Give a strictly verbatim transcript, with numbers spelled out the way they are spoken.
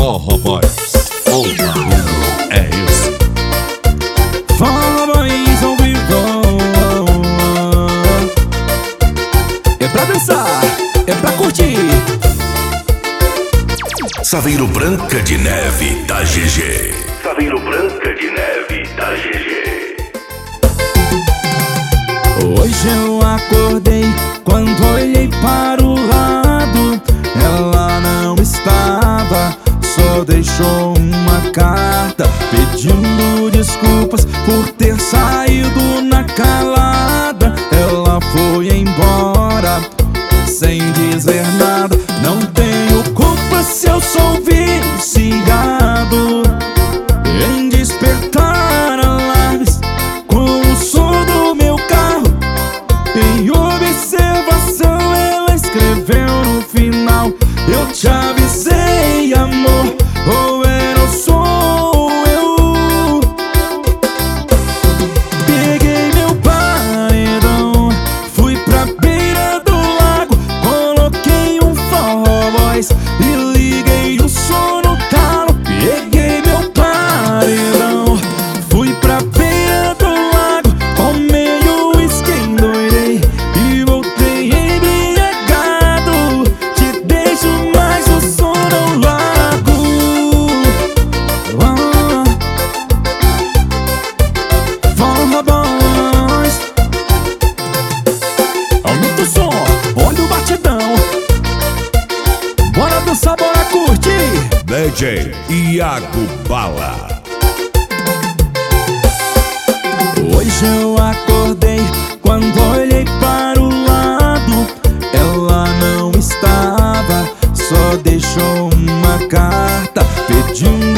Forró Boys, o barulho é esse. Forró Boys ao vivo. É pra dançar, é pra curtir. Saveiro Branca de Neve da G G. Saveiro Branca de Neve da G G. Hoje eu acordei, quando olhei para o lado, ela não estava, só deixou uma carta pedindo desculpas por ter saído na calada. Ela foi embora sem dizer nada. Não tenho culpa se eu sou viciado em despertar alarmes com o som do meu carro. Em observação ela escreveu no final: eu te avisei, amor, ou era só eu. Peguei meu paredão, fui pra beira do lago, coloquei um Forró Boys e liguei o som no talo. Peguei meu paredão, fui pra beira do lago, tomei o uísque, endoidei e voltei embriagado. Te deixo, mas o som não largo. Ah, Forró Boys, aumenta o som, olha o batidão. Bora dançar, bora curtir. D J Iago Bala. Hoje eu acordei, quando olhei para o lado, ela não estava, só deixou uma carta pedindo